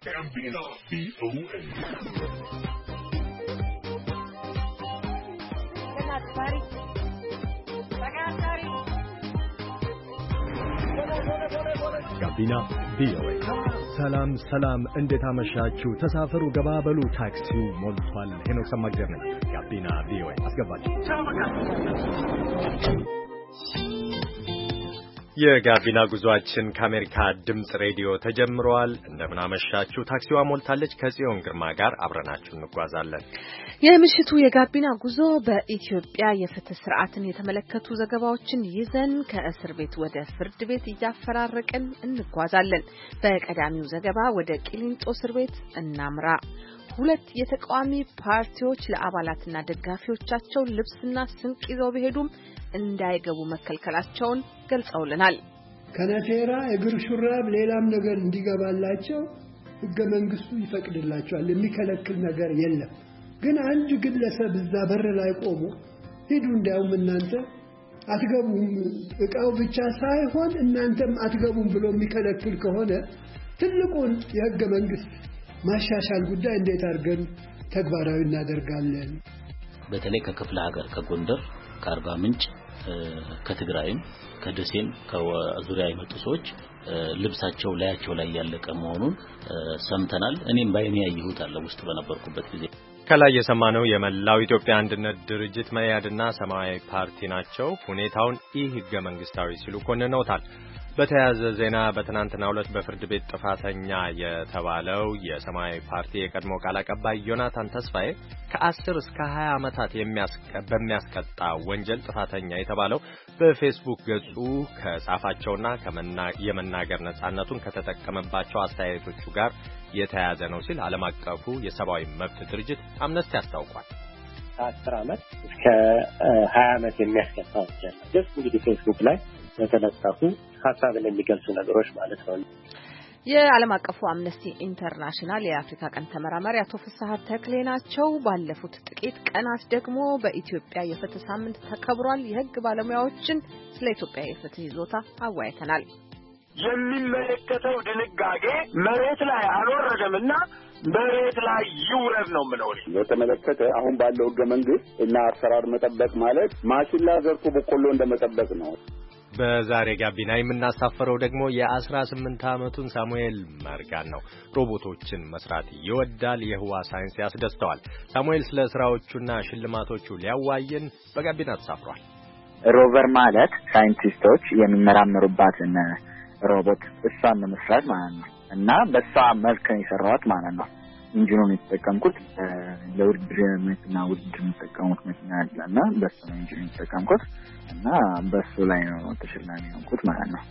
ጋቢና ቪኦኤ ጋቢና ቪኦኤ። ሰላም እንዴት አመሻችሁ? ተሳፈሩ ገባበሉ፣ ታክሲው ሞልቷል። ሄኖክ ሰማግደር ነኝ። ጋቢና ቪኦኤ አስገባችሁ። የጋቢና ጉዟችን ከአሜሪካ ድምጽ ሬዲዮ ተጀምሯል። እንደምን አመሻችሁ። ታክሲዋ ሞልታለች። ከጽዮን ግርማ ጋር አብረናችሁ እንጓዛለን። የምሽቱ የጋቢና ጉዞ በኢትዮጵያ የፍትህ ስርዓትን የተመለከቱ ዘገባዎችን ይዘን ከእስር ቤት ወደ ፍርድ ቤት እያፈራረቅን እንጓዛለን። በቀዳሚው ዘገባ ወደ ቂሊንጦ እስር ቤት እናምራ። ሁለት የተቃዋሚ ፓርቲዎች ለአባላትና ደጋፊዎቻቸው ልብስና ስንቅ ይዘው ቢሄዱም እንዳይገቡ መከልከላቸውን ገልጸውልናል። ከነቴራ እግር ሹራብ ሌላም ነገር እንዲገባላቸው ህገ መንግስቱ ይፈቅድላቸዋል። የሚከለክል ነገር የለም። ግን አንድ ግለሰብ እዛ በር ላይ ቆሞ ሂዱ እንዳውም እናንተ አትገቡም እቃው ብቻ ሳይሆን እናንተም አትገቡም ብሎ የሚከለክል ከሆነ ትልቁን የህገ መንግስት ማሻሻል ጉዳይ እንዴት አድርገን ተግባራዊ እናደርጋለን? በተለይ ከክፍለ ሀገር ከጎንደር፣ ከአርባ ምንጭ፣ ከትግራይም ከደሴም ከዙሪያ የመጡ ሰዎች ልብሳቸው ላያቸው ላይ ያለቀ መሆኑን ሰምተናል። እኔም ባይኔ ያየሁት አለ ውስጥ በነበርኩበት ጊዜ። ከላይ የሰማነው የመላው ኢትዮጵያ አንድነት ድርጅት መኢአድና ሰማያዊ ፓርቲ ናቸው። ሁኔታውን ህገ መንግስታዊ ሲሉ ኮንነውታል። በተያያዘ ዜና በትናንትናው ዕለት በፍርድ ቤት ጥፋተኛ የተባለው የሰማያዊ ፓርቲ የቀድሞ ቃል አቀባይ ዮናታን ተስፋዬ ከ10 እስከ 20 ዓመታት በሚያስቀጣ ወንጀል ጥፋተኛ የተባለው በፌስቡክ ገጹ ከጻፋቸውና የመናገር ነጻነቱን ከተጠቀመባቸው አስተያየቶቹ ጋር የተያያዘ ነው ሲል ዓለም አቀፉ የሰብአዊ መብት ድርጅት አምነስቲ አስታውቋል። ከ10 ዓመት እስከ 20 ዓመት የሚያስቀጣ ወንጀል ነው። እንግዲህ ፌስቡክ ላይ የተለጠፉ ሐሳብን የሚገልጹ ነገሮች ማለት ነው። የዓለም አቀፉ አምነስቲ ኢንተርናሽናል የአፍሪካ ቀን ተመራማሪ አቶ ፍስሐ ተክሌ ናቸው። ባለፉት ጥቂት ቀናት ደግሞ በኢትዮጵያ የፍትህ ሳምንት ተከብሯል። የህግ ባለሙያዎችን ስለ ኢትዮጵያ የፍትህ ይዞታ አወያይተናል። የሚመለከተው ድንጋጌ መሬት ላይ አልወረደምና መሬት ላይ ይውረድ ነው ምለው። በተመለከተ አሁን ባለው ህገ መንግስት እና አሰራር መጠበቅ ማለት ማሽላ ዘርቶ በቆሎ እንደመጠበቅ ነው። በዛሬ ጋቢና የምናሳፈረው ደግሞ የ18 ዓመቱን ሳሙኤል መርጋን ነው። ሮቦቶችን መስራት ይወዳል። የህዋ ሳይንስ ያስደስተዋል። ሳሙኤል ስለ ስራዎቹና ሽልማቶቹ ሊያዋየን በጋቢና ተሳፍሯል። ሮቨር ማለት ሳይንቲስቶች የሚመራመሩባትን ሮቦት እሷን መስራት ማለት ነው እና በሷ መልክ የሰራዋት ማለት ነው። ኢንጂኑን የተጠቀምኩት ለውድድርና ውድድር የተጠቀምኩት መኪና አለና በሱ ነው ኢንጂኑን የተጠቀምኩት እና በሱ ላይ ነው ተሸላሚ ሆንኩት ማለት ነው።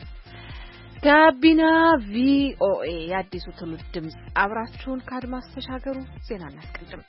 ጋቢና ቪኦኤ የአዲሱ ትውልድ ድምጽ፣ አብራችሁን ከአድማስ ተሻገሩ። ዜና እናስቀድም።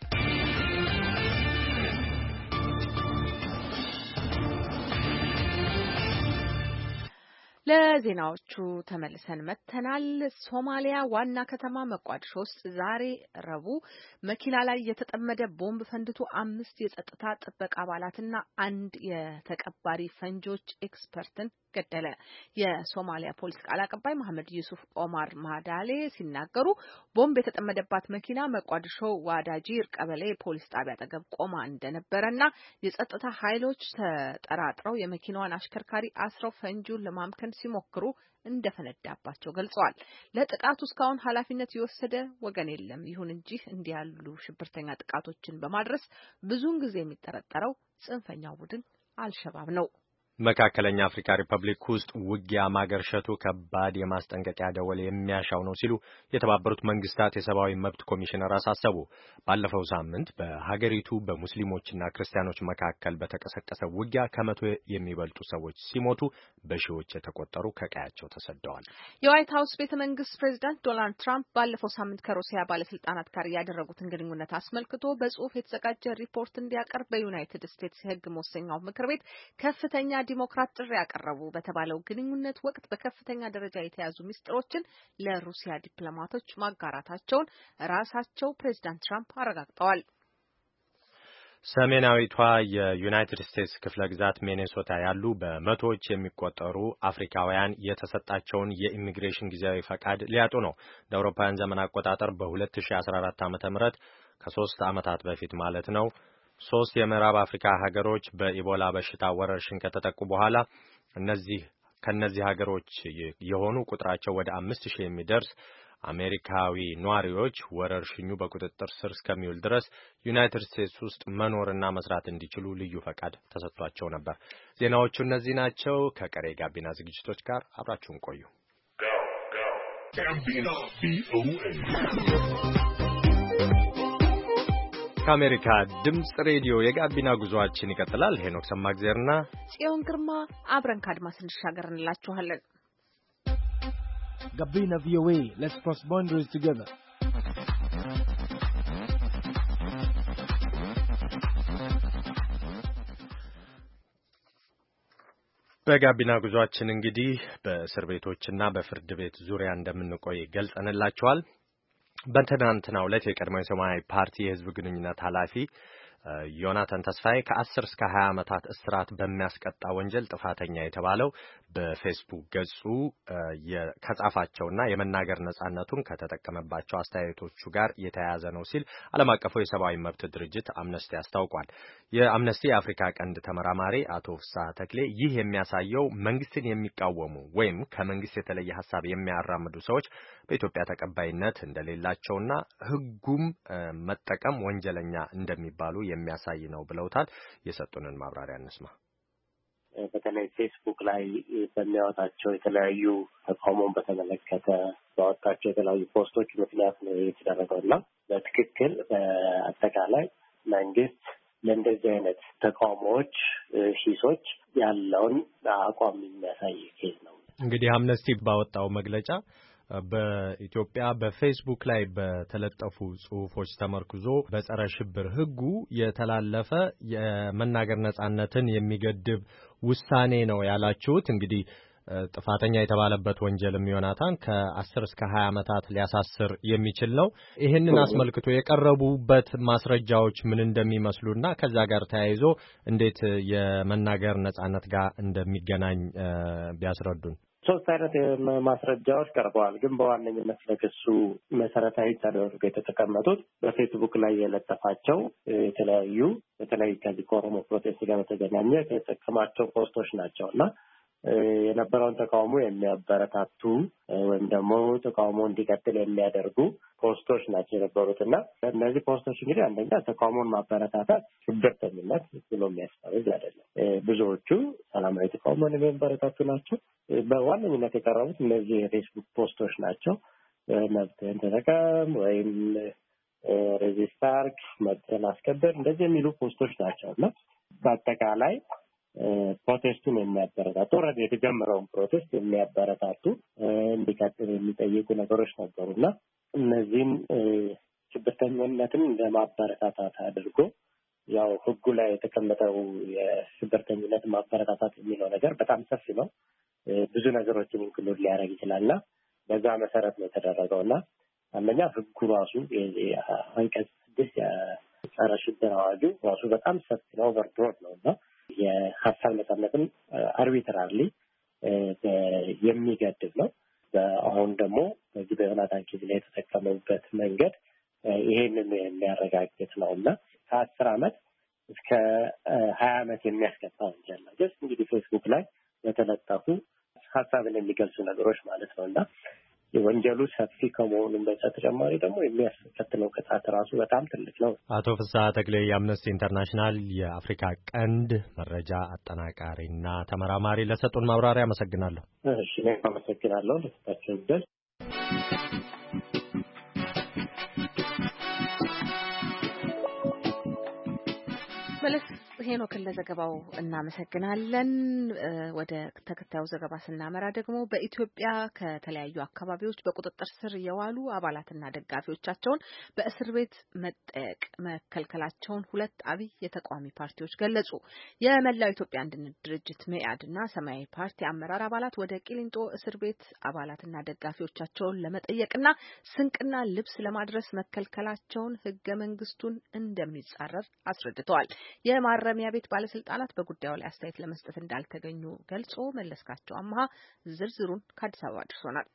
ለዜናዎቹ ተመልሰን መተናል። ሶማሊያ ዋና ከተማ መቋዲሾ ውስጥ ዛሬ ረቡዕ መኪና ላይ የተጠመደ ቦምብ ፈንድቶ 5 የጸጥታ ጥበቃ አባላትና 1 የተቀባሪ ፈንጆች ኤክስፐርትን ገደለ። የሶማሊያ ፖሊስ ቃል አቀባይ መሐመድ ዩሱፍ ኦማር ማዳሌ ሲናገሩ ቦምብ የተጠመደባት መኪና መቋዲሾ ዋዳጂር ቀበሌ ፖሊስ ጣቢያ አጠገብ ቆማ እንደነበረና የጸጥታ ኃይሎች ተጠራጥረው የመኪናዋን አሽከርካሪ አስረው ፈንጂውን ለማምከን ሲሞክሩ እንደፈነዳባቸው ገልጸዋል። ለጥቃቱ እስካሁን ኃላፊነት የወሰደ ወገን የለም። ይሁን እንጂ እንዲህ ያሉ ሽብርተኛ ጥቃቶችን በማድረስ ብዙውን ጊዜ የሚጠረጠረው ጽንፈኛው ቡድን አልሸባብ ነው። መካከለኛ አፍሪካ ሪፐብሊክ ውስጥ ውጊያ ማገርሸቱ ከባድ የማስጠንቀቂያ ደወል የሚያሻው ነው ሲሉ የተባበሩት መንግስታት የሰብአዊ መብት ኮሚሽነር አሳሰቡ። ባለፈው ሳምንት በሀገሪቱ በሙስሊሞችና ክርስቲያኖች መካከል በተቀሰቀሰ ውጊያ ከመቶ የሚበልጡ ሰዎች ሲሞቱ በሺዎች የተቆጠሩ ከቀያቸው ተሰደዋል። የዋይት ሀውስ ቤተ መንግስት ፕሬዚዳንት ዶናልድ ትራምፕ ባለፈው ሳምንት ከሩሲያ ባለስልጣናት ጋር ያደረጉትን ግንኙነት አስመልክቶ በጽሁፍ የተዘጋጀ ሪፖርት እንዲያቀርብ በዩናይትድ ስቴትስ የህግ መወሰኛው ምክር ቤት ከፍተኛ ዲሞክራት ጥሪ ያቀረቡ። በተባለው ግንኙነት ወቅት በከፍተኛ ደረጃ የተያዙ ሚስጥሮችን ለሩሲያ ዲፕሎማቶች ማጋራታቸውን ራሳቸው ፕሬዚዳንት ትራምፕ አረጋግጠዋል። ሰሜናዊቷ የዩናይትድ ስቴትስ ክፍለ ግዛት ሚኔሶታ ያሉ በመቶዎች የሚቆጠሩ አፍሪካውያን የተሰጣቸውን የኢሚግሬሽን ጊዜያዊ ፈቃድ ሊያጡ ነው። እንደ አውሮፓውያን ዘመን አቆጣጠር በ2014 ዓ.ም ከ3 ዓመታት በፊት ማለት ነው 3 የምዕራብ አፍሪካ ሀገሮች በኢቦላ በሽታ ወረርሽኝ ከተጠቁ በኋላ ከነዚህ ሀገሮች የሆኑ ቁጥራቸው ወደ 5000 የሚደርስ አሜሪካዊ ነዋሪዎች ወረርሽኙ በቁጥጥር ስር እስከሚውል ድረስ ዩናይትድ ስቴትስ ውስጥ መኖርና መስራት እንዲችሉ ልዩ ፈቃድ ተሰጥቷቸው ነበር። ዜናዎቹ እነዚህ ናቸው። ከቀሪ ጋቢና ዝግጅቶች ጋር አብራችሁን ቆዩ። ከአሜሪካ ድምጽ ሬዲዮ የጋቢና ጉዞአችን ይቀጥላል። ሄኖክ ሰማግዜርና ጽዮን ግርማ አብረን ካድማስ እንሻገር እንላችኋለን። Gabina VOA, let's cross boundaries together. በጋቢና ጉዟችን እንግዲህ በእስር ቤቶችና በፍርድ ቤት ዙሪያ እንደምንቆይ ገልጸንላችኋል። በትናንትናው ዕለት የቀድሞው የሰማያዊ ፓርቲ የህዝብ ግንኙነት ኃላፊ ዮናታን ተስፋዬ ከ10 እስከ 20 ዓመታት እስራት በሚያስቀጣ ወንጀል ጥፋተኛ የተባለው በፌስቡክ ገጹ ከጻፋቸውና የመናገር ነጻነቱን ከተጠቀመባቸው አስተያየቶቹ ጋር የተያያዘ ነው ሲል ዓለም አቀፉ የሰብአዊ መብት ድርጅት አምነስቲ አስታውቋል። የአምነስቲ የአፍሪካ ቀንድ ተመራማሪ አቶ ፍስሐ ተክሌ ይህ የሚያሳየው መንግስትን የሚቃወሙ ወይም ከመንግስት የተለየ ሐሳብ የሚያራምዱ ሰዎች በኢትዮጵያ ተቀባይነት እንደሌላቸውና ህጉም መጠቀም ወንጀለኛ እንደሚባሉ የሚያሳይ ነው ብለውታል። የሰጡንን ማብራሪያ እንስማ። በተለይ ፌስቡክ ላይ በሚያወጣቸው የተለያዩ ተቃውሞን በተመለከተ ባወጣቸው የተለያዩ ፖስቶች ምክንያት ነው የተደረገውና በትክክል በአጠቃላይ መንግስት ለእንደዚህ አይነት ተቃውሞዎች ሂሶች ያለውን አቋም የሚያሳይ ኬዝ ነው። እንግዲህ አምነስቲ ባወጣው መግለጫ በኢትዮጵያ በፌስቡክ ላይ በተለጠፉ ጽሁፎች ተመርኩዞ በጸረ ሽብር ህጉ የተላለፈ የመናገር ነጻነትን የሚገድብ ውሳኔ ነው ያላችሁት። እንግዲህ ጥፋተኛ የተባለበት ወንጀልም ዮናታን ከ10 እስከ 20 ዓመታት ሊያሳስር የሚችል ነው። ይህንን አስመልክቶ የቀረቡበት ማስረጃዎች ምን እንደሚመስሉና ከዛ ጋር ተያይዞ እንዴት የመናገር ነጻነት ጋር እንደሚገናኝ ቢያስረዱን። 3 አይነት ማስረጃዎች ቀርበዋል። ግን በዋነኝነት ለክሱ መሰረታዊ ተደርገው የተቀመጡት በፌስቡክ ላይ የለጠፋቸው የተለያዩ በተለይ ከዚህ ከኦሮሞ ፕሮቴስት ጋር በተገናኘ የተጠቀማቸው ፖስቶች ናቸውና የነበረውን ተቃውሞ የሚያበረታቱ ወይም ደግሞ ተቃውሞ እንዲቀጥል የሚያደርጉ ፖስቶች ናቸው የነበሩትና እነዚህ ፖስቶች እንግዲህ አንደኛ ተቃውሞን ማበረታታት ሽብርተኝነት ብሎ የሚያስፈርድ አይደለም። ብዙዎቹ ሰላማዊ ተቃውሞን የሚያበረታቱ ናቸው። በዋነኝነት የቀረቡት እነዚህ የፌስቡክ ፖስቶች ናቸው። መብትህን ተጠቀም ወይም ሬዚስት አድርግ፣ መብትህን አስከብር እንደዚህ የሚሉ ፖስቶች ናቸውና በአጠቃላይ ፕሮቴስቱን የሚያበረታቱ ወረድ የተጀመረውን ፕሮቴስት የሚያበረታቱ እንዲቀጥል የሚጠይቁ ነገሮች ነበሩና እነዚህም ሽብርተኝነትን እንደማበረታታት አድርጎ ያው ህጉ ላይ የተቀመጠው የሽብርተኝነት ማበረታታት የሚለው ነገር በጣም ሰፊ ነው። ብዙ ነገሮችን ኢንክሉድ ሊያደርግ ይችላልና በዛ መሰረት ነው የተደረገውና አንደኛ ህጉ ራሱ አንቀጽ 6 የጸረ ሽብር አዋጁ ራሱ በጣም ሰፊ ነው፣ ኦቨርብሮድ ነውና የሀሳብ ነጻነትን አርቢትራርሊ የሚገድብ ነው። አሁን ደግሞ በዚህ በዮናታን ኬዝ ላይ የተጠቀመበት መንገድ ይሄንን የሚያረጋግጥ ነውና ከ10 ዓመት እስከ 20 ዓመት የሚያስቀጣ ወንጀል ነው። ጀስት እንግዲህ ፌስቡክ ላይ በተለጠፉ ሀሳብን የሚገልጹ ነገሮች ማለት ነውና የወንጀሉ ሰፊ ከመሆኑም በተጨማሪ ደግሞ የሚያስከትለው ቅጣት ራሱ በጣም ትልቅ ነው። አቶ ፍስሐ ተክሌ የአምነስቲ ኢንተርናሽናል የአፍሪካ ቀንድ መረጃ አጠናቃሪና ተመራማሪ ለሰጡን ማብራሪያ አመሰግናለሁ። እሺ እኔም አመሰግናለሁ ለሰጣችሁን ዕድል። ሄኖክን ለዘገባው እናመሰግናለን። ወደ ተከታዩ ዘገባ ስናመራ ደግሞ በኢትዮጵያ ከተለያዩ አካባቢዎች በቁጥጥር ስር የዋሉ አባላትና ደጋፊዎቻቸውን በእስር ቤት መጠየቅ መከልከላቸውን ሁለት አብይ የተቃዋሚ ፓርቲዎች ገለጹ። የመላው ኢትዮጵያ አንድነት ድርጅት መኢአድና ሰማያዊ ፓርቲ አመራር አባላት ወደ ቂሊንጦ እስር ቤት አባላትና ደጋፊዎቻቸውን ለመጠየቅና ስንቅና ልብስ ለማድረስ መከልከላቸውን ሕገ መንግስቱን እንደሚጻረር አስረድተዋል። የማረሚያ ቤት ባለስልጣናት በጉዳዩ ላይ አስተያየት ለመስጠት እንዳልተገኙ ገልጾ መለስካቸው አማሃ ዝርዝሩን ከአዲስ አበባ አድርሶናል።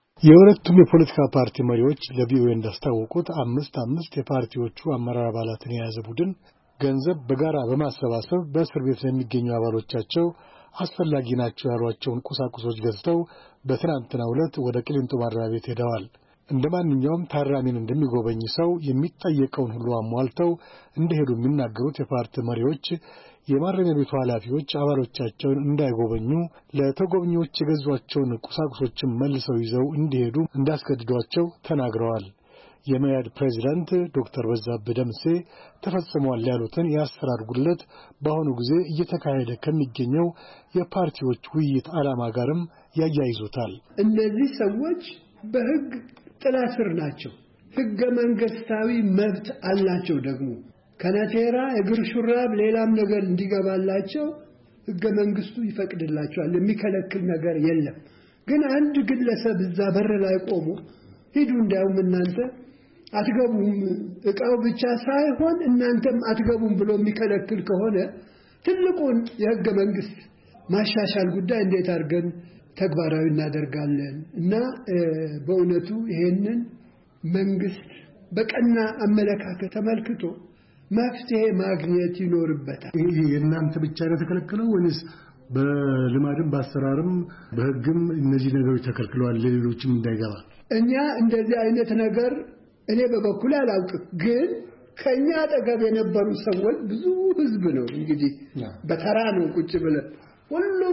የሁለቱም የፖለቲካ ፓርቲ መሪዎች ለቪኦኤ እንዳስታወቁት አምስት የፓርቲዎቹ አመራር አባላትን የያዘ ቡድን ገንዘብ በጋራ በማሰባሰብ በእስር ቤት ለሚገኙ አባሎቻቸው አስፈላጊ ናቸው ያሏቸውን ቁሳቁሶች ገዝተው በትናንትናው ዕለት ወደ ቂሊንጦ ማረሚያ ቤት ሄደዋል። እንደ ማንኛውም ታራሚን እንደሚጎበኝ ሰው የሚጠየቀውን ሁሉ አሟልተው እንደሄዱ የሚናገሩት የፓርቲ መሪዎች የማረሚያ ቤቱ ኃላፊዎች አባሎቻቸውን እንዳይጎበኙ ለተጎብኚዎች የገዟቸውን ቁሳቁሶችን መልሰው ይዘው እንዲሄዱ እንዳስገድዷቸው ተናግረዋል። የመያድ ፕሬዚዳንት ዶክተር በዛብህ ደምሴ ተፈጽሟል ያሉትን የአሰራር ጉድለት በአሁኑ ጊዜ እየተካሄደ ከሚገኘው የፓርቲዎች ውይይት ዓላማ ጋርም ያያይዙታል። እነዚህ ሰዎች በሕግ ጥላ ስር ናቸው። ሕገ መንግስታዊ መብት አላቸው። ደግሞ ከነቴራ እግር ሹራብ ሌላም ነገር እንዲገባላቸው ሕገ መንግስቱ ይፈቅድላቸዋል። የሚከለክል ነገር የለም። ግን አንድ ግለሰብ እዛ በር ላይ ቆሞ ሂዱ እንዳውም እናንተ አትገቡም እቃው ብቻ ሳይሆን እናንተም አትገቡም ብሎ የሚከለክል ከሆነ ትልቁን የሕገ መንግስት ማሻሻል ጉዳይ እንዴት አድርገን ተግባራዊ እናደርጋለን? እና በእውነቱ ይሄንን መንግስት በቀና አመለካከት ተመልክቶ መፍትሄ ማግኘት ይኖርበታል። የእናንተ ብቻ ነው ተከለከለው ወይስ በልማድም በአሰራርም በህግም እነዚህ ነገሮች ተከልክለዋል ለሌሎችም እንዳይገባ? እኛ እንደዚህ አይነት ነገር እኔ በበኩሌ አላውቅም። ግን ከኛ አጠገብ የነበሩ ሰዎች ብዙ ህዝብ ነው እንግዲህ በተራ ነው ቁጭ ብለን ሁሉም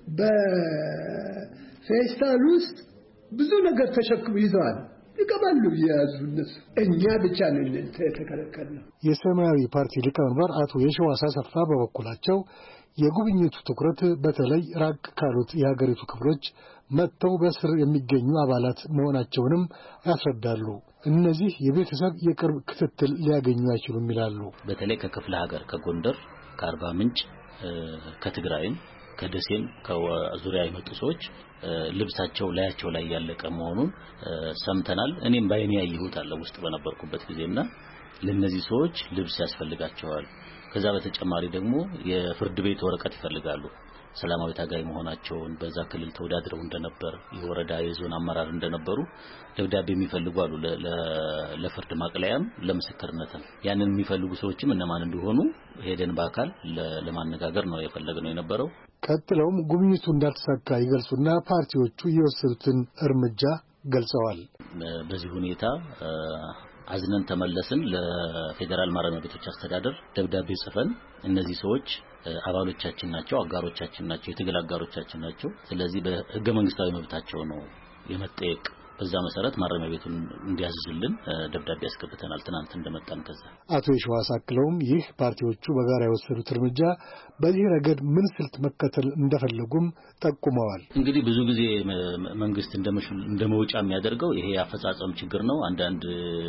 በፌስታል ውስጥ ብዙ ነገር ተሸክሙ ይዘዋል። ይቀበሉ ያዙ እነሱ። እኛ ብቻ ነን ተከለከልነው። የሰማያዊ ፓርቲ ሊቀመንበር አቶ የሸዋስ አሰፋ በበኩላቸው የጉብኝቱ ትኩረት በተለይ ራቅ ካሉት የሀገሪቱ ክፍሎች መጥተው በስር የሚገኙ አባላት መሆናቸውንም ያስረዳሉ። እነዚህ የቤተሰብ የቅርብ ክትትል ሊያገኙ አይችሉም ይላሉ። በተለይ ከክፍለ ሀገር ከጎንደር፣ ከአርባ ምንጭ፣ ከትግራይም ከደሴም ከዙሪያ የመጡ ሰዎች ልብሳቸው ላያቸው ላይ ያለቀ መሆኑን ሰምተናል። እኔም ባይኔ ያየሁት አለ ውስጥ በነበርኩበት ጊዜና ለነዚህ ሰዎች ልብስ ያስፈልጋቸዋል። ከዛ በተጨማሪ ደግሞ የፍርድ ቤት ወረቀት ይፈልጋሉ። ሰላማዊ ታጋይ መሆናቸውን በዛ ክልል ተወዳድረው እንደነበር የወረዳ የዞን አመራር እንደነበሩ ደብዳቤ የሚፈልጉ አሉ። ለፍርድ ማቅለያም ለምስክርነትም ያንን የሚፈልጉ ሰዎችም እነማን እንደሆኑ ሄደን በአካል ለማነጋገር ነው የፈለግነው የነበረው። ቀጥለውም ጉብኝቱ እንዳልተሳካ ይገልጹና ፓርቲዎቹ የወሰዱትን እርምጃ ገልጸዋል። በዚህ ሁኔታ አዝነን ተመለስን። ለፌደራል ማረሚያ ቤቶች አስተዳደር ደብዳቤ ጽፈን እነዚህ ሰዎች አባሎቻችን ናቸው፣ አጋሮቻችን ናቸው፣ የትግል አጋሮቻችን ናቸው። ስለዚህ በሕገ መንግስታዊ መብታቸው ነው የመጠየቅ በዛ መሰረት ማረሚያ ቤቱን እንዲያዝዙልን ደብዳቤ ያስገብተናል ትናንት እንደመጣን። ከዛ አቶ የሸዋስ አክለውም ይህ ፓርቲዎቹ በጋራ የወሰዱት እርምጃ በዚህ ረገድ ምን ስልት መከተል እንደፈለጉም ጠቁመዋል። እንግዲህ ብዙ ጊዜ መንግስት እንደመውጫ የሚያደርገው ይሄ አፈጻጸም ችግር ነው። አንዳንድ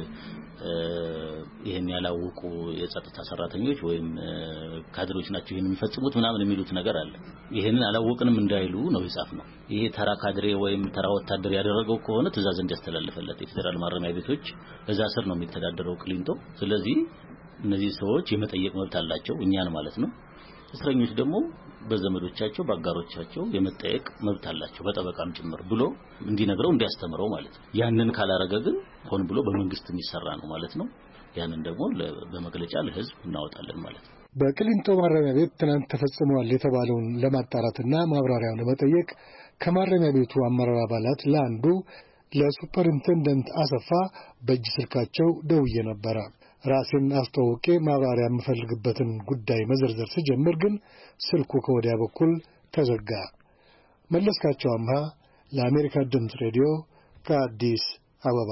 ይሄን ያላወቁ የጸጥታ ሰራተኞች ወይም ካድሮች ናቸው ይሄን የሚፈጽሙት ምናምን የሚሉት ነገር አለ። ይሄንን አላወቅንም እንዳይሉ ነው የጻፍነው። ይሄ ተራ ካድሬ ወይም ተራ ወታደር ያደረገው ከሆነ ትዕዛዝ እንዲያስተላልፈለት የፌደራል ማረሚያ ቤቶች በዛ ስር ነው የሚተዳደረው ቂሊንጦ። ስለዚህ እነዚህ ሰዎች የመጠየቅ መብት አላቸው፣ እኛን ማለት ነው። እስረኞች ደግሞ በዘመዶቻቸው በአጋሮቻቸው የመጠየቅ መብት አላቸው፣ በጠበቃም ጭምር ብሎ እንዲነግረው እንዲያስተምረው ማለት ነው። ያንን ካላረገ ግን ሆን ብሎ በመንግስት የሚሰራ ነው ማለት ነው። ያንን ደግሞ በመግለጫ ለህዝብ እናወጣለን ማለት ነው። በቂሊንጦ ማረሚያ ቤት ትናንት ተፈጽሟል የተባለውን ለማጣራትና ማብራሪያውን ለመጠየቅ ከማረሚያ ቤቱ አመራር አባላት ለአንዱ ለሱፐርኢንቴንደንት አሰፋ በእጅ ስልካቸው ደውዬ ነበረ። ራሴን አስተዋውቄ ማብራሪያ የምፈልግበትን ጉዳይ መዘርዘር ስጀምር ግን ስልኩ ከወዲያ በኩል ተዘጋ። መለስካቸው አምሃ ለአሜሪካ ድምፅ ሬዲዮ ከአዲስ አበባ።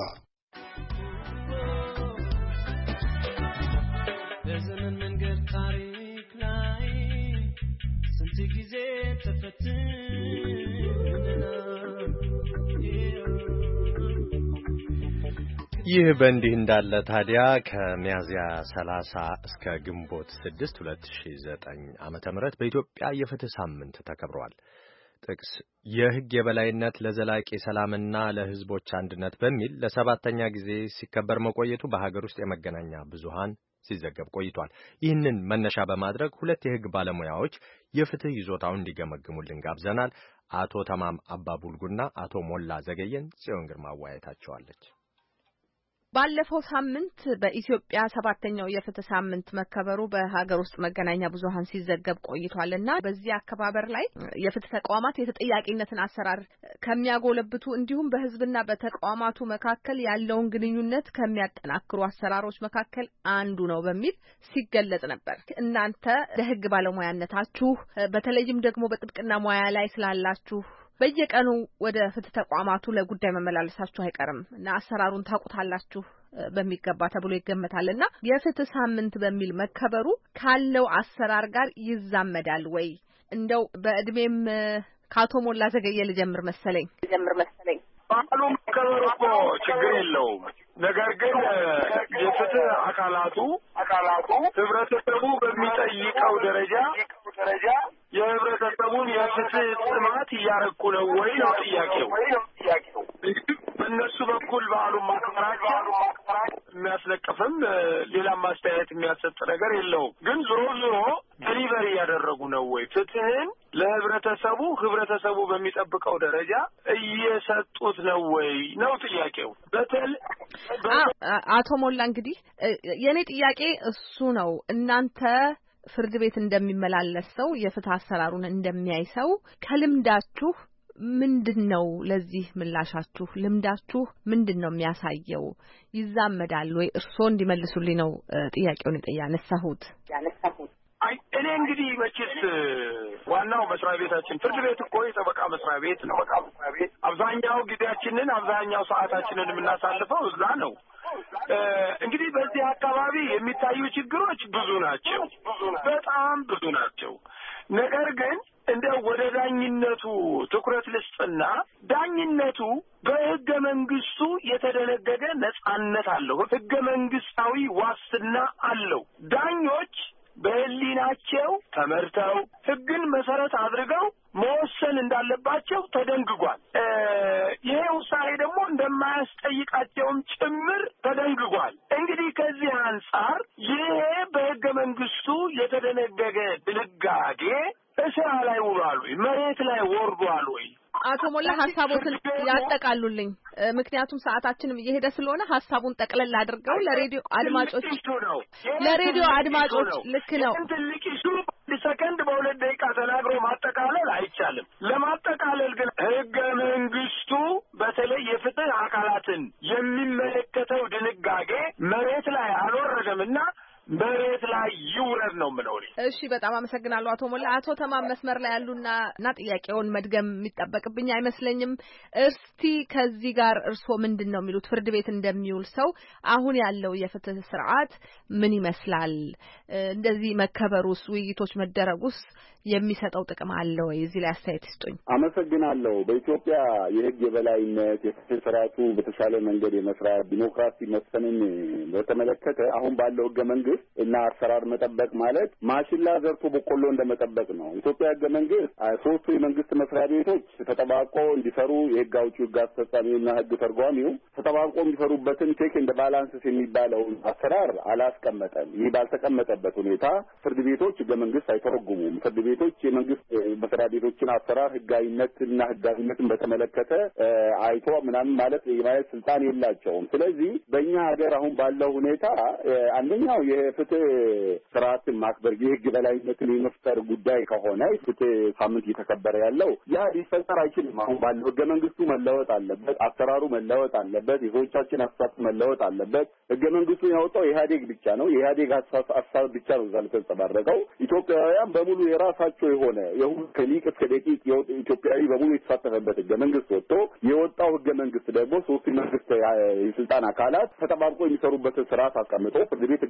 በዘመን መንገድ ታሪክ ላይ ይህ በእንዲህ እንዳለ ታዲያ ከሚያዝያ 30 እስከ ግንቦት 6 2009 ዓመተ ምህረት በኢትዮጵያ የፍትህ ሳምንት ተከብሯል። ጥቅስ የሕግ የበላይነት ለዘላቂ ሰላምና ለሕዝቦች አንድነት በሚል ለሰባተኛ ጊዜ ሲከበር መቆየቱ በሀገር ውስጥ የመገናኛ ብዙሃን ሲዘገብ ቆይቷል። ይህንን መነሻ በማድረግ ሁለት የሕግ ባለሙያዎች የፍትህ ይዞታውን እንዲገመግሙልን ጋብዘናል። አቶ ተማም አባቡልጉና አቶ ሞላ ዘገየን ጽዮን ግርማ አወያይታቸዋለች። ባለፈው ሳምንት በኢትዮጵያ ሰባተኛው የፍትህ ሳምንት መከበሩ በሀገር ውስጥ መገናኛ ብዙሃን ሲዘገብ ቆይቷልና በዚህ አከባበር ላይ የፍትህ ተቋማት የተጠያቂነትን አሰራር ከሚያጎለብቱ እንዲሁም በህዝብና በተቋማቱ መካከል ያለውን ግንኙነት ከሚያጠናክሩ አሰራሮች መካከል አንዱ ነው በሚል ሲገለጽ ነበር። እናንተ ለህግ ባለሙያነታችሁ በተለይም ደግሞ በጥብቅና ሙያ ላይ ስላላችሁ በየቀኑ ወደ ፍትህ ተቋማቱ ለጉዳይ መመላለሳችሁ አይቀርም እና አሰራሩን ታውቁታላችሁ በሚገባ ተብሎ ይገመታልና የፍትህ ሳምንት በሚል መከበሩ ካለው አሰራር ጋር ይዛመዳል ወይ? እንደው በእድሜም ከአቶ ሞላ ዘገየ ልጀምር መሰለኝ። በዓሉ መከበሩ እኮ ችግር የለውም። ነገር ግን የፍትህ አካላቱ ህብረተሰቡ በሚጠይቀው ደረጃ የህብረተሰቡን የፍትህ ጥማት እያረኩ ነው ወይ ነው ጥያቄው። በእነሱ በኩል በዓሉን ማክበራቸው የሚያስለቅፍም ሌላም ማስተያየት የሚያሰጥ ነገር የለውም። ግን ዞሮ ዴሊቨሪ ያደረጉ ነው ወይ ፍትህን ለህብረተሰቡ ህብረተሰቡ በሚጠብቀው ደረጃ እየሰጡት ነው ወይ ነው ጥያቄው። አቶ ሞላ እንግዲህ የኔ ጥያቄ እሱ ነው። እናንተ ፍርድ ቤት እንደሚመላለስ ሰው የፍትህ አሰራሩን እንደሚያይ ሰው ከልምዳችሁ ምንድነው ለዚህ ምላሻችሁ? ልምዳችሁ ምንድነው የሚያሳየው? ይዛመዳል ወይ? እርስዎ እንዲመልሱልኝ ነው ጥያቄውን ያነሳሁት። እኔ እንግዲህ መቼስ ዋናው መስሪያ ቤታችን ፍርድ ቤት እኮ የጠበቃ መስሪያ ቤት ነው። አብዛኛው ጊዜያችንን አብዛኛው ሰዓታችንን የምናሳልፈው እዛ ነው። እንግዲህ በዚህ አካባቢ የሚታዩ ችግሮች ብዙ ናቸው፣ በጣም ብዙ ናቸው። ነገር ግን እንደው ወደ ዳኝነቱ ትኩረት ልስጥና ዳኝነቱ በሕገ መንግስቱ የተደነገገ ነጻነት አለው። ሕገ መንግስታዊ ዋስትና አለው። ዳኞች በህሊናቸው ተመርተው ሕግን መሰረት አድርገው መወሰን እንዳለባቸው ተደንግጓል። ይሄ ውሳኔ ደግሞ እንደማያስጠይቃቸውም ጭምር ተደንግጓል። እንግዲህ ከዚህ አንጻር ይሄ በሕገ መንግስቱ የተደነገገ ድንጋጌ ስራ ላይ ውሏል ወይ? መሬት ላይ ወርዷል ወይ? አቶ ሞላ ሀሳቦትን ያጠቃሉልኝ። ምክንያቱም ሰዓታችንም እየሄደ ስለሆነ ሀሳቡን ጠቅለል አድርገው ለሬዲዮ አድማጮች ልክ ነው። ትልቅ ኢሹ ሰከንድ በሁለት ደቂቃ ተናግሮ ማጠቃለል አይቻልም። ለማጠቃለል ግን ሕገ መንግስቱ በተለይ የፍትህ አካላትን የሚመለከተው ድንጋጌ መሬት ላይ አልወረደምና መሬት ላይ ይውረድ ነው የምለው። እሺ፣ በጣም አመሰግናለሁ አቶ ሞላ። አቶ ተማም መስመር ላይ ያሉና ጥያቄውን መድገም የሚጠበቅብኝ አይመስለኝም። እስቲ ከዚህ ጋር እርስዎ ምንድን ነው የሚሉት? ፍርድ ቤት እንደሚውል ሰው አሁን ያለው የፍትህ ስርዓት ምን ይመስላል? እንደዚህ መከበሩስ፣ ውይይቶች መደረጉስ የሚሰጠው ጥቅም አለ ወይ? እዚህ ላይ አስተያየት ይስጡኝ። አመሰግናለሁ። በኢትዮጵያ የህግ የበላይነት የፍትህ ስርዓቱ በተሻለ መንገድ የመስራት ዲሞክራሲ መስፈንን በተመለከተ አሁን ባለው ህገ መንግስት እና አሰራር መጠበቅ ማለት ማሽላ ዘርቶ በቆሎ እንደመጠበቅ ነው። ኢትዮጵያ ህገ መንግስት ሶስቱ የመንግስት መስሪያ ቤቶች ተጠባቆ እንዲሰሩ የህግ አውጪው፣ ህግ አስፈጻሚውና ህግ ተርጓሚው ተጠባቆ እንዲሰሩበትን ቼክ ኤንድ ባላንስስ የሚባለውን አሰራር አላስቀመጠም። ይህ ባልተቀመጠበት ሁኔታ ፍርድ ቤቶች ህገ መንግስት አይተረጉሙም። ፍርድ ቤቶች የመንግስት መስሪያ ቤቶችን አሰራር ህጋዊነትና ህጋዊነትን በተመለከተ አይቶ ምናምን ማለት የማየት ስልጣን የላቸውም። ስለዚህ በእኛ ሀገር አሁን ባለው ሁኔታ አንደኛው የፍትህ ስርዓትን ማክበር የህግ በላይነትን የመፍጠር ጉዳይ ከሆነ ፍትህ ሳምንት እየተከበረ ያለው ያ ሊፈጠር አይችልም። አሁን ባለው ህገ መንግስቱ መለወጥ አለበት፣ አሰራሩ መለወጥ አለበት፣ የሰዎቻችን አስተሳሰብ መለወጥ አለበት። ህገ መንግስቱን ያወጣው ኢህአዴግ ብቻ ነው። የኢህአዴግ ሀሳብ ብቻ ነው እዛ የተንጸባረቀው። ኢትዮጵያውያን በሙሉ የራሳቸው የሆነ የሁሉ ከሊቅ እስከ ደቂቅ ኢትዮጵያዊ በሙሉ የተሳተፈበት ህገ መንግስት ወጥቶ የወጣው ህገ መንግስት ደግሞ ሶስት መንግስት የስልጣን አካላት ተጠባብቆ የሚሰሩበትን ስርዓት አስቀምጦ ፍርድ ቤት ህገ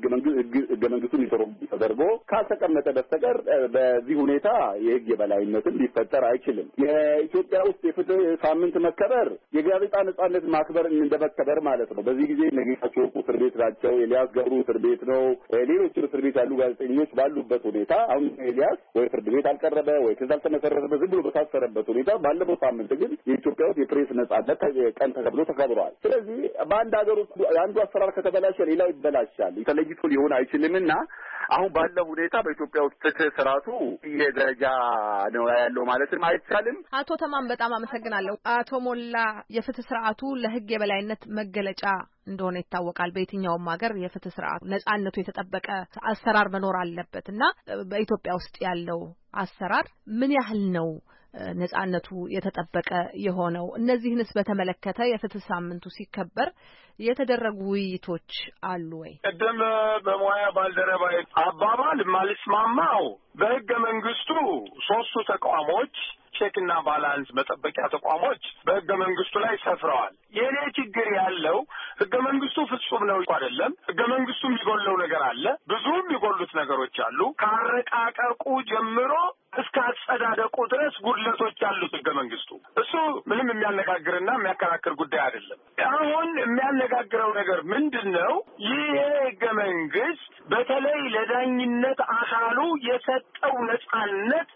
ህገ መንግስቱን ይተረጉ ተደርጎ ካልተቀመጠ በስተቀር በዚህ ሁኔታ የህግ የበላይነትን ሊፈጠር አይችልም። የኢትዮጵያ ውስጥ የፍትህ ሳምንት መከበር የጋዜጣ ነጻነት ማክበር እንደመከበር ማለት ነው። በዚህ ጊዜ ነጌታቸው እስር ቤት ናቸው። ኤልያስ ገብሩ እስር ቤት ነው። ሌሎችም እስር ቤት ያሉ ጋዜጠኞች ባሉበት ሁኔታ አሁን ኤልያስ ወይ ፍርድ ቤት አልቀረበ ወይ ትዕዛዝ አልተመሰረተበት ዝም ብሎ በታሰረበት ሁኔታ ባለፈው ሳምንት ግን የኢትዮጵያ ውስጥ የፕሬስ ነጻነት ቀን ተከብሮ ተከብሯል። ስለዚህ በአንድ ሀገር ውስጥ አንዱ አሰራር ከተበላሸ ሌላው ይበላሻል። ተለይቶ ሊሆን አይችልምና አሁን ባለው ሁኔታ በኢትዮጵያ ውስጥ ፍትህ ስርዓቱ የደረጃ ነው ያለው ማለትም አይቻልም። አቶ ተማም በጣም አመሰግናለሁ። አቶ ሞላ የፍትህ ስርዓቱ ለህግ የበላይነት መገለጫ እንደሆነ ይታወቃል። በየትኛውም ሀገር የፍትህ ስርዓቱ ነጻነቱ የተጠበቀ አሰራር መኖር አለበት እና በኢትዮጵያ ውስጥ ያለው አሰራር ምን ያህል ነው ነጻነቱ የተጠበቀ የሆነው? እነዚህንስ በተመለከተ የፍትህ ሳምንቱ ሲከበር የተደረጉ ውይይቶች አሉ ወይ? ቀደም በሙያ ባልደረባዬ አባባል ማልስማማው በህገ መንግስቱ ሶስቱ ተቋሞች ቼክና ባላንስ መጠበቂያ ተቋሞች በህገ መንግስቱ ላይ ሰፍረዋል። የኔ ችግር ያለው ህገ መንግስቱ ፍጹም ነው አይደለም። ህገ መንግስቱ የሚጎለው ነገር አለ። ብዙ የሚጎሉት ነገሮች አሉ። ከአረቃቀቁ ጀምሮ እስከ አጸዳደቁ ድረስ ጉድለቶች አሉት ህገ መንግስቱ። እሱ ምንም የሚያነጋግርና የሚያከራክር ጉዳይ አይደለም። አሁን የሚያነጋግረው ነገር ምንድነው? ይህ ህገ መንግስት በተለይ ለዳኝነት አካሉ የሰጠው ነጻነት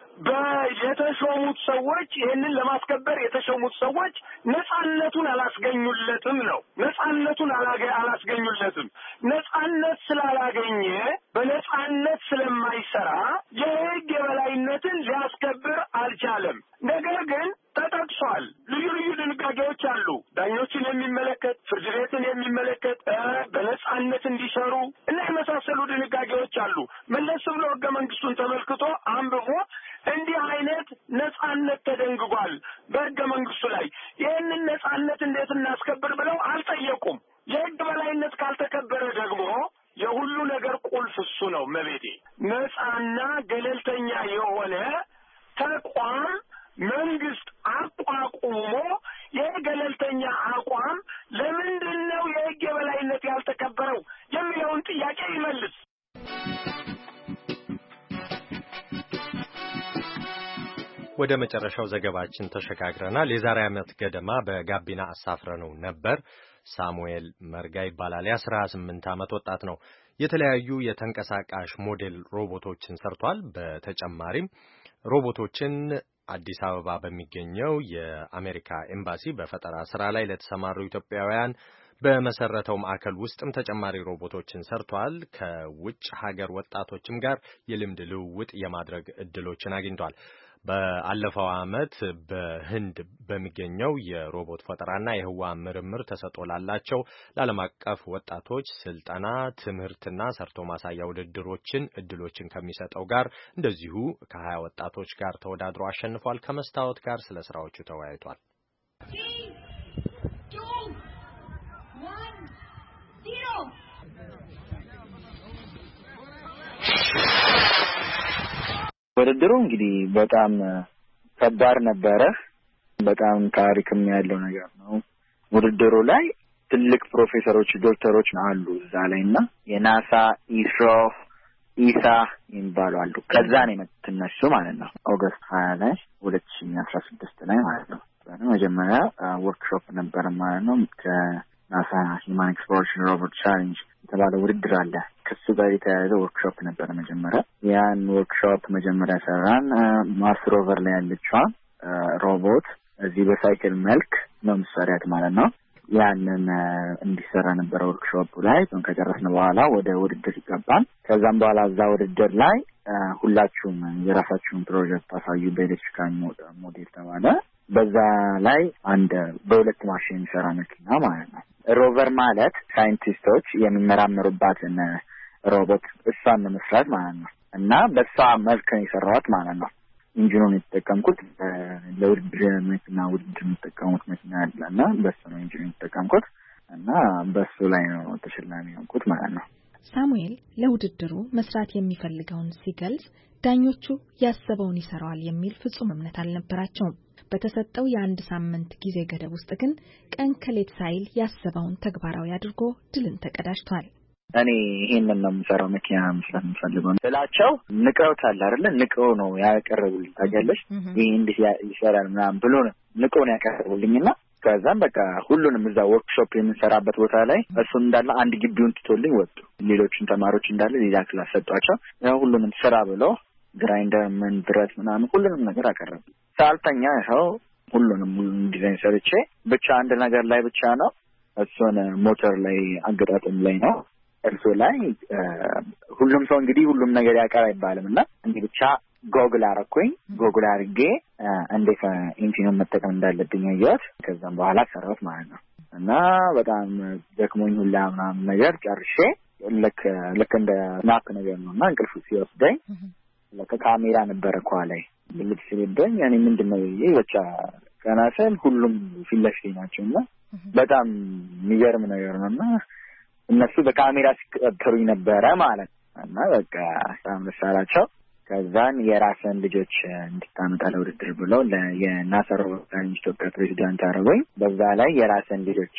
የተሾሙት ሰዎች ይህንን ለማስከበር የተሾሙት ሰዎች ነጻነቱን አላስገኙለትም ነው። ነጻነቱን አላስገኙለትም። ነጻነት ስላላገኘ በነጻነት ስለማይሰራ የህግ የበላይነትን ሊያስከብር አልቻለም። ነገር ግን ተጠቅሷል። ልዩ ልዩ ድንጋጌዎች አሉ። ዳኞችን የሚመለከት፣ ፍርድ ቤትን የሚመለከት፣ በነጻነት እንዲሰሩ እና የመሳሰሉ ድንጋጌዎች አሉ። መለስ ብሎ ህገ መንግስቱን ተመልክቶ አንብቦ እንዲህ አይነት ነጻነት ተደንግጓል በህገ መንግስቱ ላይ። ይህንን ነጻነት እንዴት እናስከብር ብለው አልጠየቁም። የህግ በላይነት ካልተከበረ ደግሞ የሁሉ ነገር ቁልፍ እሱ ነው። መቤቴ ነጻና ገለልተኛ የሆነ ተቋም መንግስት አቋቁሞ የገለልተኛ አቋም ለምንድን ነው የህግ የበላይነት ያልተከበረው የሚለውን ጥያቄ ይመልስ። ወደ መጨረሻው ዘገባችን ተሸጋግረናል። የዛሬ ዓመት ገደማ በጋቢና አሳፍረነው ነበር። ሳሙኤል መርጋ ይባላል። የ18 ዓመት ወጣት ነው። የተለያዩ የተንቀሳቃሽ ሞዴል ሮቦቶችን ሰርቷል። በተጨማሪም ሮቦቶችን አዲስ አበባ በሚገኘው የአሜሪካ ኤምባሲ በፈጠራ ስራ ላይ ለተሰማሩ ኢትዮጵያውያን በመሰረተው ማዕከል ውስጥም ተጨማሪ ሮቦቶችን ሰርቷል። ከውጭ ሀገር ወጣቶችም ጋር የልምድ ልውውጥ የማድረግ እድሎችን አግኝቷል። በአለፈው ዓመት በህንድ በሚገኘው የሮቦት ፈጠራና የህዋ ምርምር ተሰጥኦ ላላቸው ለዓለም አቀፍ ወጣቶች ስልጠና፣ ትምህርትና ሰርቶ ማሳያ ውድድሮችን እድሎችን ከሚሰጠው ጋር እንደዚሁ ከ20 ወጣቶች ጋር ተወዳድሮ አሸንፏል። ከመስታወት ጋር ስለ ስራዎቹ ተወያይቷል። ውድድሩ እንግዲህ በጣም ከባድ ነበረ። በጣም ታሪክም ያለው ነገር ነው። ውድድሩ ላይ ትልቅ ፕሮፌሰሮች፣ ዶክተሮች አሉ እዛ ላይና የናሳ ኢስሮ ኢሳ የሚባሉ አሉ። ከዛ ነው የመጡት ማለት ነው። ኦገስት 20 ላይ 2016 ላይ ማለት ነው። መጀመሪያ ወርክሾፕ ነበር ማለት ነው። ከናሳ ሂውማን ኤክስፕሎሬሽን ሮቦት ቻሌንጅ የተባለ ውድድር አለ። ከሱ ጋር የተያያዘ ወርክሾፕ ነበር መጀመሪያ። ያን ወርክሾፕ መጀመሪያ ሰራን። ማርስ ሮቨር ላይ ያለችው ሮቦት እዚህ በሳይክል መልክ ነው የምትሰሪያት ማለት ነው። ያንን እንዲሰራ ነበር ወርክሾፑ ላይ። ከጨረስን በኋላ ወደ ውድድር ይገባል። ከዛም በኋላ እዛ ውድድር ላይ ሁላችሁም የራሳችሁን ፕሮጀክት ታሳዩ በኤሌክትሪካል ሞዴል ተባለ። በዛ ላይ አንድ በሁለት ማሽን የሚሰራ መኪና ማለት ነው። ሮቨር ማለት ሳይንቲስቶች የሚመራመሩባትን ሮቦት እሷን መስራት ማለት ነው እና በሷ መልክ ነው የሰራሁት ማለት ነው። ኢንጂኑን የተጠቀምኩት ለውድድር ውድድር የሚጠቀሙት መኪና ያለና በሱ ነው ኢንጂኑን የተጠቀምኩት እና በሱ ላይ ነው ተሸላሚ ሆንኩት ማለት ነው። ሳሙኤል ለውድድሩ መስራት የሚፈልገውን ሲገልጽ ዳኞቹ ያሰበውን ይሰራዋል የሚል ፍጹም እምነት አልነበራቸውም። በተሰጠው የአንድ ሳምንት ጊዜ ገደብ ውስጥ ግን ቀን ከሌት ሳይል ያሰበውን ተግባራዊ አድርጎ ድልን ተቀዳጅቷል። እኔ ይሄንን ነው የምሰራው መኪና መስራት የምፈልገው ስላቸው ንቀውታል አይደለ? ንቀው ነው ያቀረቡልኝ ታውቂያለሽ። ይሄ እንዴት ይሰራል ምናምን ብሎ ነው ንቀው ነው ያቀረቡልኝና ከዛም በቃ ሁሉንም እዛ ወርክሾፕ የምንሰራበት ቦታ ላይ እሱ እንዳለ አንድ ግቢውን ትቶልኝ ወጡ። ሌሎችን ተማሪዎች እንዳለ ሌላ ክላስ ሰጧቸው። ያው ሁሉንም ስራ ብሎ ግራይንደር ምን ብረት ምናምን ሁሉንም ነገር አቀረቡ። ሳልተኛ ያው ሁሉንም ዲዛይን ሰርቼ ብቻ አንድ ነገር ላይ ብቻ ነው እሱን ሞተር ላይ አገጣጥም ላይ ነው እርሱ ላይ ሁሉም ሰው እንግዲህ ሁሉም ነገር ያቀር አይባልምና እንግዲህ ብቻ ጎግል አረኩኝ። ጎግል አድርጌ እንዴት ኢንጂኑን መጠቀም እንዳለብኝ አየሁት። ከዛም በኋላ ሰራሁት ማለት ነው። እና በጣም ደክሞኝ ሁላ ምናምን ነገር ጨርሼ ልክ እንደ ናፕ ነገር ነውና እንቅልፍ ሲወስደኝ ለካ ካሜራ ነበረ ኳላይ ልብስ ሲለበኝ ያኔ ምንድነው ይሄ ብቻ ከናሰን ሁሉም ፊለሽቲ ናቸውና በጣም የሚገርም ነገር ነውና እነሱ በካሜራ ሲቀጥሩኝ ነበረ ማለት እና በቃ ሳምሳላቸው ከዛን የራስን ልጆች እንድታመጣ ለውድድር ብለው የናሳሮ ኢትዮጵያ ፕሬዚዳንት አረጋኝ በዛ ላይ የራስን ልጆች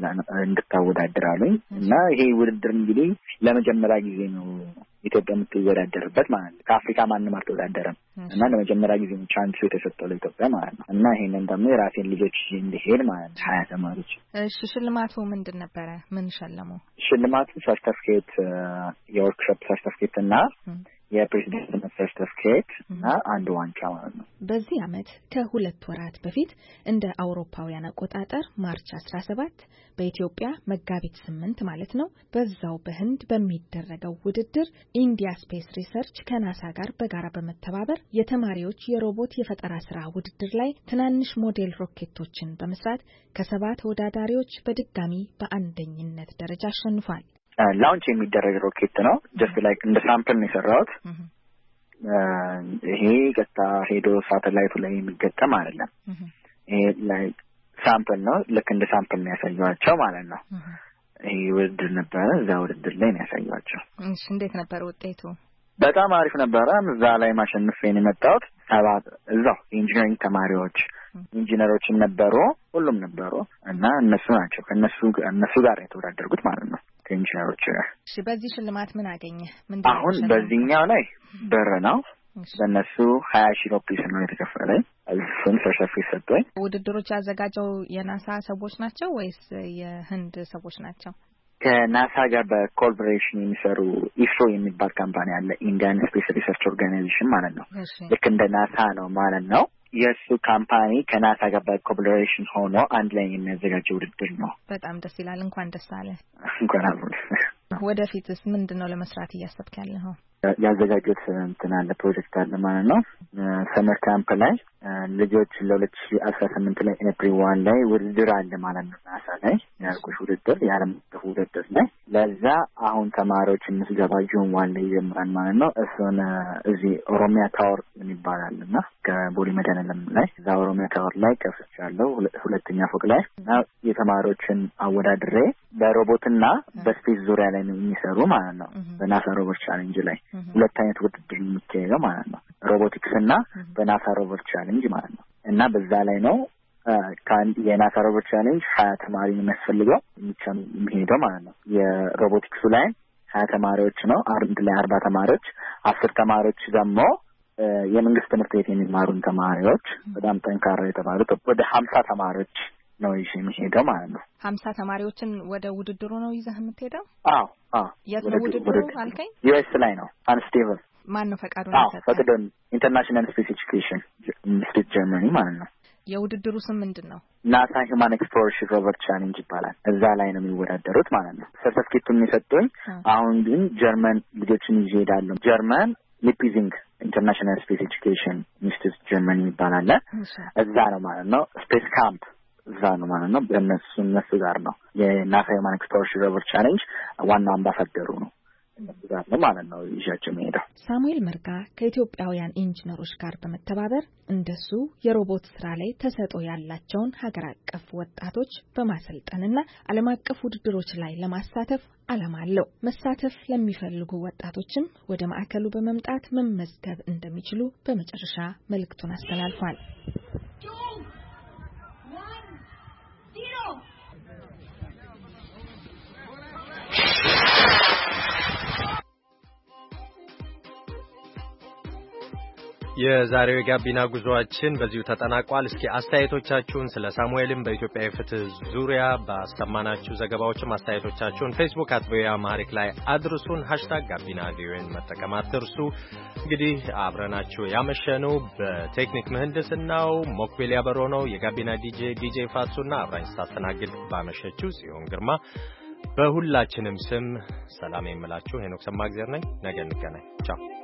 እንድታወዳድራሉኝ እና ይሄ ውድድር እንግዲህ ለመጀመሪያ ጊዜ ነው ኢትዮጵያ የምትወዳደርበት ማለት ነው። ከአፍሪካ ማንም አልተወዳደረም እና ለመጀመሪያ ጊዜ ነው ቻንስ የተሰጠው ለኢትዮጵያ ማለት ነው። እና ይሄንን ደግሞ የራሴን ልጆች እንዲሄድ ማለት ነው 20 ተማሪዎች። እሺ ሽልማቱ ምንድን ነበረ? ምን ሸለሙ? ሽልማቱ ሰርቲፊኬት የወርክሾፕ ሰርቲፊኬት እና የፕሬዚደንት ሰርቲፊኬት እና አንድ ዋንጫ ማለት ነው። በዚህ አመት ከ2 ወራት በፊት እንደ አውሮፓውያን አቆጣጠር ማርች 17 በኢትዮጵያ መጋቢት 8 ማለት ነው በዛው በህንድ በሚደረገው ውድድር ኢንዲያ ስፔስ ሪሰርች ከናሳ ጋር በጋራ በመተባበር የተማሪዎች የሮቦት የፈጠራ ስራ ውድድር ላይ ትናንሽ ሞዴል ሮኬቶችን በመስራት ከ7 ተወዳዳሪዎች በድጋሚ በአንደኝነት ደረጃ አሸንፏል። ላውንች የሚደረግ ሮኬት ነው። ጀስት ላይክ እንደ ሳምፕል ነው የሰራሁት። ይሄ ቀጥታ ሄዶ ሳተላይቱ ላይ የሚገጠም አይደለም። ይሄ ላይክ ሳምፕል ነው። ልክ እንደ ሳምፕል ነው ያሳየኋቸው ማለት ነው። ይሄ ውድድር ነበረ። እዛ ውድድር ላይ ነው ያሳየኋቸው። እሺ እንዴት ነበር ውጤቱ? በጣም አሪፍ ነበረ። እዛ ላይ ማሸነፌን የመጣሁት 7 እዛው ኢንጂነሪንግ ተማሪዎች ኢንጂነሮችም ነበሩ፣ ሁሉም ነበሩ እና እነሱ ናቸው ከእነሱ ጋር የተወዳደርኩት ማለት ነው ከኢንጂነሮች ጋር። እሺ በዚህ ሽልማት ምን አገኘ? አሁን በዚህኛው ላይ ብር ነው። በእነሱ 20,000 ሩፒስ ነው የተከፈለኝ። እሱን ሰርቲፊኬት ሰጥቶኝ። ውድድሮች ያዘጋጀው የናሳ ሰዎች ናቸው ወይስ የህንድ ሰዎች ናቸው? ከናሳ ጋር በኮላቦሬሽን የሚሰሩ ኢስሮ የሚባል ካምፓኒ አለ፣ ኢንዲያን ስፔስ ሪሰርች ኦርጋናይዜሽን ማለት ነው። ልክ እንደ ናሳ ነው ማለት ነው። የእሱ ካምፓኒ ከናሳ ጋር በኮላቦሬሽን ሆኖ አንድ ላይ የሚያዘጋጀው ውድድር ነው። በጣም ደስ ይላል። እንኳን ደስ አለ። እንኳን አብሮ። ወደፊትስ ምንድነው ለመስራት እያሰብክ ያለኸው? ያዘጋጁት እንትን አለ ፕሮጀክት አለ ማለት ነው። ሰመር ካምፕ ላይ ልጆች ለ2018 ላይ ኤፕሪል 1 ላይ ውድድር አለ ማለት ነው። ናሳ ላይ ያልኩሽ ውድድር የዓለም አቀፍ ውድድር ላይ ለዛ አሁን ተማሪዎች ምዝገባ ጁን 1 ላይ ይጀምራል ማለት ነው። እሱን እዚህ ኦሮሚያ ታወር የሚባላልና ከቦሌ መድኃኔዓለም ላይ እዛ ኦሮሚያ ታወር ላይ ከፍቻለሁ 2ኛ ፎቅ ላይ እና የተማሪዎችን አወዳድሬ በሮቦትና በስፔስ ዙሪያ ላይ ነው የሚሰሩ ማለት ነው። በናሳ ሮቦት ቻሌንጅ ላይ 2 አይነት ውድድር የሚካሄደው ማለት ነው። ሮቦቲክስ እና በናሳ ሮቦት ቻሌንጅ ማለት ነው። እና በዛ ላይ ነው የናሳ ሮቦት ቻሌንጅ 20 ተማሪ የሚያስፈልገው የሚሄደው ማለት ነው። የሮቦቲክሱ ላይ 20 ተማሪዎች ነው። አንድ ላይ 40 ተማሪዎች 10 ተማሪዎች ደግሞ የመንግስት ትምህርት ቤት የሚማሩን ተማሪዎች በጣም ጠንካራ የተባሉት ወደ 50 ተማሪዎች ነው ይሄ የሚሄደው ማለት ነው። 50 ተማሪዎችን ወደ ውድድሩ ነው ይዘህ የምትሄደው? አዎ። የት ነው ውድድሩ አልከኝ? ዩኤስ ላይ ነው። አንስቴብል ማን ነው ፈቃዱን የሰጠው? ፈቃዱን ኢንተርናሽናል ስፔስ ኤጁኬሽን ኢንስቲትዩት ጀርመኒ ማለት ነው። የውድድሩ ስም ምንድን ነው? ናሳ ሂውማን ኤክስፕሎሬሽን ሮቨር ቻሌንጅ ይባላል። እዛ ላይ ነው የሚወዳደሩት ማለት ነው። ሰርቲፊኬቱን የሰጡኝ አሁን ግን ጀርመን ልጆችን ይዤ እሄዳለሁ። ጀርመን ሊፒዚንግ ኢንተርናሽናል ስፔስ ኤጁኬሽን ኢንስቲትዩት ጀርመኒ ይባላል። እዛ ነው ማለት ነው። ስፔስ ካምፕ እዛ ነው ማለት ነው። እነሱ ጋር ነው የናሳ ሂውማን ኤክስፕሎሬሽን ሮቨር ቻሌንጅ ዋናው አምባሳደሩ ነው እነሱ ጋር ነው ማለት ነው ይዣቸው የሚሄደው። ሳሙኤል መርጋ ከኢትዮጵያውያን ኢንጂነሮች ጋር በመተባበር እንደሱ የሮቦት ስራ ላይ ተሰጥኦ ያላቸውን ሀገር አቀፍ ወጣቶች በማሰልጠንና ዓለም አቀፍ ውድድሮች ላይ ለማሳተፍ ዓላማ አለው። መሳተፍ ለሚፈልጉ ወጣቶችም ወደ ማዕከሉ በመምጣት መመዝገብ እንደሚችሉ በመጨረሻ መልእክቱን አስተላልፏል። የዛሬው የጋቢና ጉዟችን በዚሁ ተጠናቋል። እስኪ አስተያየቶቻችሁን ስለ ሳሙኤልም በኢትዮጵያ የፍትህ ዙሪያ ባሰማናችሁ ዘገባዎችም አስተያየቶቻችሁን ፌስቡክ @ቪኦኤአማሪክ ላይ አድርሱን። #ጋቢና ቪኦኤን መጠቀም አትርሱ። እንግዲህ አብረናችሁ ያመሸነው በቴክኒክ ምህንድስናው ሞክቢል ያበሮ ነው። የጋቢና ዲጄ ፋሱና አብራኝ ስታስተናግድ ባመሸችው ጽዮን ግርማ። በሁላችንም ስም ሰላም የምላችሁ ሄኖክ ሰማግዜር ነኝ። ነገ እንገናኝ። ቻው።